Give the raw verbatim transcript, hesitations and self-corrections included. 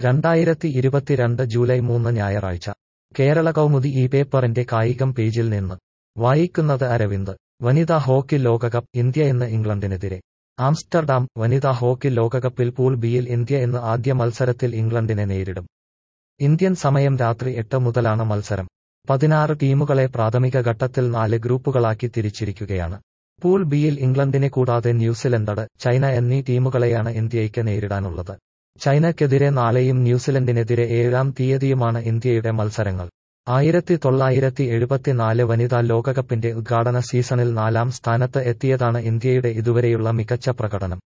രണ്ടായിരത്തി ഇരുപത്തിരണ്ട് ജൂലൈ മൂന്ന് ഞായറാഴ്ച കേരള കൗമുദി ഈ പേപ്പറിന്റെ കായികം പേജിൽ നിന്ന് വായിക്കുന്നത് അരവിന്ദ്. വനിതാ ഹോക്കി ലോകകപ്പ്, ഇന്ത്യ ഇന്ന് ഇംഗ്ലണ്ടിനെതിരെ. ആംസ്റ്റർഡാം. വനിതാ ഹോക്കി ലോകകപ്പിൽ പൂൾ ബിയിൽ ഇന്ത്യ ഇന്ന് ആദ്യ മത്സരത്തിൽ ഇംഗ്ലണ്ടിനെ നേരിടും. ഇന്ത്യൻ സമയം രാത്രി എട്ട് മുതലാണ് മത്സരം. പതിനാറ് ടീമുകളെ പ്രാഥമിക ഘട്ടത്തിൽ നാല് ഗ്രൂപ്പുകളാക്കി തിരിച്ചിരിക്കുകയാണ്. പൂൾ ബിയിൽ ഇംഗ്ലണ്ടിനെ കൂടാതെ ന്യൂസിലൻഡ്, ചൈന എന്നീ ടീമുകളെയാണ് ഇന്ത്യയ്ക്ക് നേരിടാനുള്ളത്. ചൈനയ്ക്കെതിരെ നാളെയും ന്യൂസിലൻഡിനെതിരെ ഏഴാം തീയതിയുമാണ് ഇന്ത്യയുടെ മത്സരങ്ങൾ. ആയിരത്തി തൊള്ളായിരത്തി എഴുപത്തിനാല് വനിതാ ലോകകപ്പിന്റെ ഉദ്ഘാടന സീസണിൽ നാലാം സ്ഥാനത്ത് എത്തിയതാണ് ഇന്ത്യയുടെ ഇതുവരെയുള്ള മികച്ച പ്രകടനം.